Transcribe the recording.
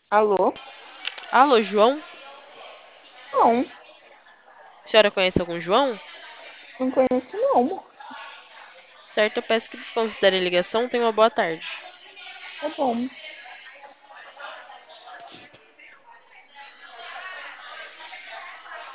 Alô? Alô, João? Não, A senhora conhece algum João? não conheço não. Certo, eu peço que desconsidere a ligação. Tenha uma boa tarde. Tá bom.